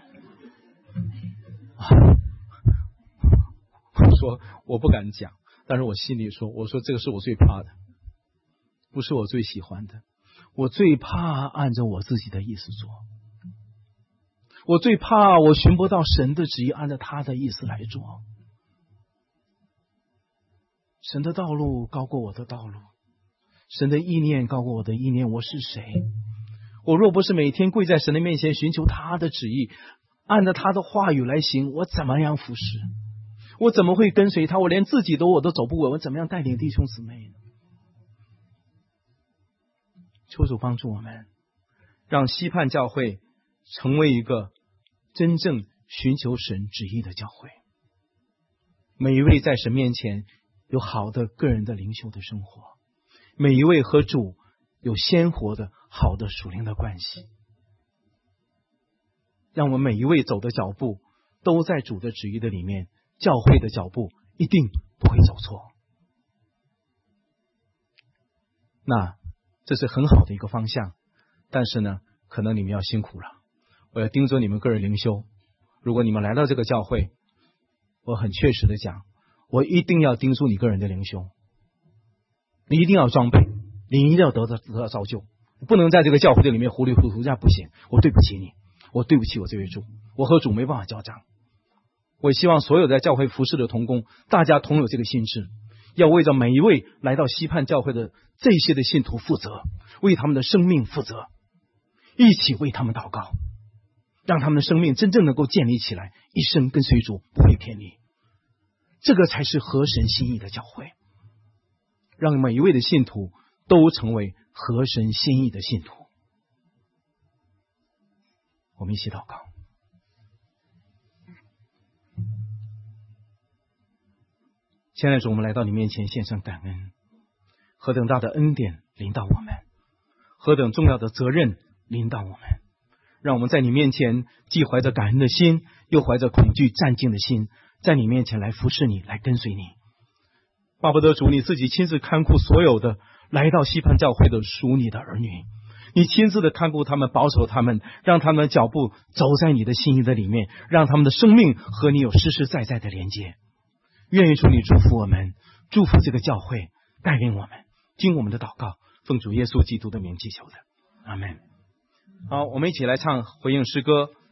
S2: 我说我不敢讲，但是我心里说，我说这个是我最怕的，不是我最喜欢的。我最怕按照我自己的意思做，我最怕我寻不到神的旨意，按照他的意思来做。神的道路高过我的道路，神的意念高过我的意念。我是谁？我若不是每天跪在神的面前寻求他的旨意，按照他的话语来行，我怎么样服侍？我怎么会跟随他？我连自己我都走不稳，我怎么样带领弟兄姊妹呢？求主帮助我们，让溪畔教会成为一个真正寻求神旨意的教会。每一位在神面前有好的个人的灵修的生活，每一位和主有鲜活的好的属灵的关系，让我们每一位走的脚步都在主的旨意的里面，教会的脚步一定不会走错。那这是很好的一个方向，但是呢，可能你们要辛苦了。我要盯着你们个人灵修。如果你们来到这个教会，我很确实的讲，我一定要盯住你个人的灵修。你一定要装备，你一定要得到造就，不能在这个教会的里面糊里糊涂，这样不行。我对不起你，我对不起我这位主，我和主没办法交账。我希望所有在教会服侍的同工，大家同有这个心志，要为着每一位来到溪畔教会的这些的信徒负责，为他们的生命负责，一起为他们祷告，让他们的生命真正能够建立起来，一生跟随主，不会偏离。这个才是合神心意的教会，让每一位的信徒都成为合神心意的信徒。我们一起祷告。现在主，我们来到你面前献上感恩，何等大的恩典临到我们，何等重要的责任临到我们，让我们在你面前既怀着感恩的心，又怀着恐惧战兢的心，在你面前来服侍你，来跟随你。巴不得主你自己亲自看顾所有的来到溪畔教会的属你的儿女，你亲自的看顾他们，保守他们，让他们的脚步走在你的心意的里面，让他们的生命和你有实实在在的连接。愿意主你祝福我们，祝福这个教会，带领我们，听我们的祷告，奉主耶稣基督的名祈求的，阿们。好，我们一起来唱回应诗歌。